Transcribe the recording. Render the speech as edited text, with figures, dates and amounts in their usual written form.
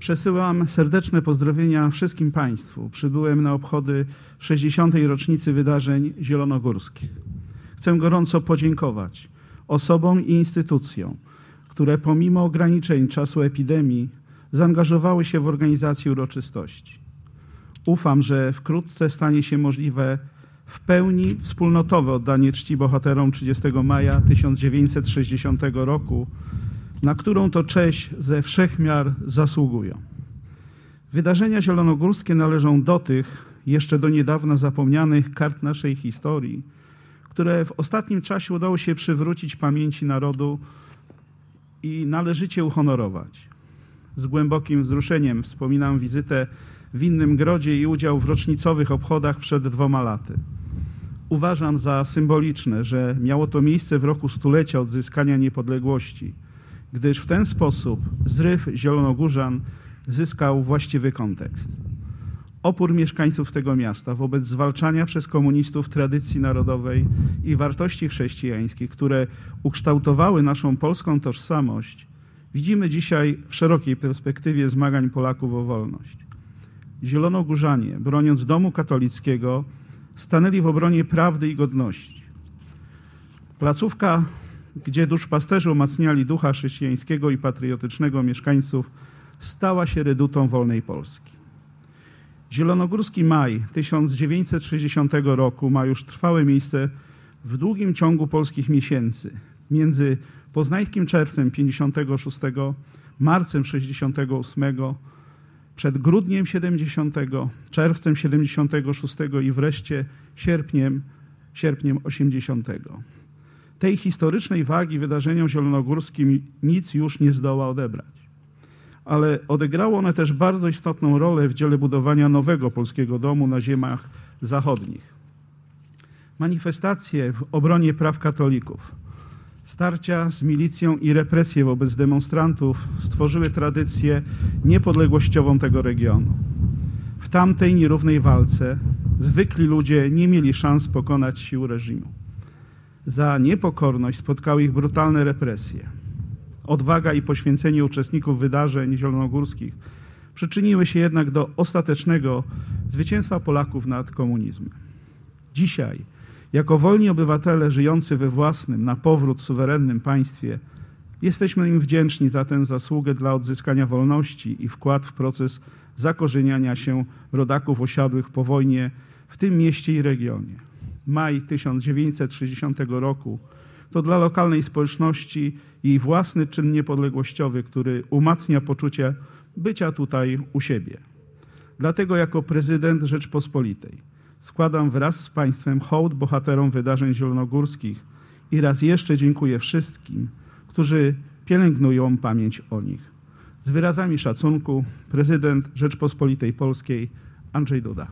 Przesyłam serdeczne pozdrowienia wszystkim Państwu. Przybyłem na obchody 60. rocznicy wydarzeń zielonogórskich. Chcę gorąco podziękować osobom i instytucjom, które pomimo ograniczeń czasu epidemii zaangażowały się w organizację uroczystości. Ufam, że wkrótce stanie się możliwe w pełni wspólnotowe oddanie czci bohaterom 30 maja 1960 roku, na którą to cześć ze wszech miar zasługują. Wydarzenia zielonogórskie należą do tych jeszcze do niedawna zapomnianych kart naszej historii, które w ostatnim czasie udało się przywrócić pamięci narodu i należycie uhonorować. Z głębokim wzruszeniem wspominam wizytę w Innym Grodzie i udział w rocznicowych obchodach przed 2 laty. Uważam za symboliczne, że miało to miejsce w roku stulecia odzyskania niepodległości, gdyż w ten sposób zryw zielonogórzan zyskał właściwy kontekst. Opór mieszkańców tego miasta wobec zwalczania przez komunistów tradycji narodowej i wartości chrześcijańskich, które ukształtowały naszą polską tożsamość, widzimy dzisiaj w szerokiej perspektywie zmagań Polaków o wolność. Zielonogórzanie, broniąc domu katolickiego, stanęli w obronie prawdy i godności. Placówka, gdzie duszpasterze umacniali ducha chrześcijańskiego i patriotycznego mieszkańców, stała się redutą wolnej Polski. Zielonogórski maj 1960 roku ma już trwałe miejsce w długim ciągu polskich miesięcy, między poznańskim czerwcem 56, marcem 68, przed grudniem 70, czerwcem 76 i wreszcie sierpniem 80. Tej historycznej wagi wydarzeniom zielonogórskim nic już nie zdoła odebrać. Ale odegrało one też bardzo istotną rolę w dziele budowania nowego polskiego domu na ziemiach zachodnich. Manifestacje w obronie praw katolików, starcia z milicją i represje wobec demonstrantów stworzyły tradycję niepodległościową tego regionu. W tamtej nierównej walce zwykli ludzie nie mieli szans pokonać sił reżimu. Za niepokorność spotkały ich brutalne represje. Odwaga i poświęcenie uczestników wydarzeń zielonogórskich przyczyniły się jednak do ostatecznego zwycięstwa Polaków nad komunizmem. Dzisiaj, jako wolni obywatele żyjący we własnym, na powrót suwerennym państwie, jesteśmy im wdzięczni za tę zasługę dla odzyskania wolności i wkład w proces zakorzeniania się rodaków osiadłych po wojnie w tym mieście i regionie. Maj 1960 roku to dla lokalnej społeczności jej własny czyn niepodległościowy, który umacnia poczucie bycia tutaj u siebie. Dlatego jako prezydent Rzeczpospolitej składam wraz z Państwem hołd bohaterom wydarzeń zielonogórskich i raz jeszcze dziękuję wszystkim, którzy pielęgnują pamięć o nich. Z wyrazami szacunku prezydent Rzeczpospolitej Polskiej Andrzej Duda.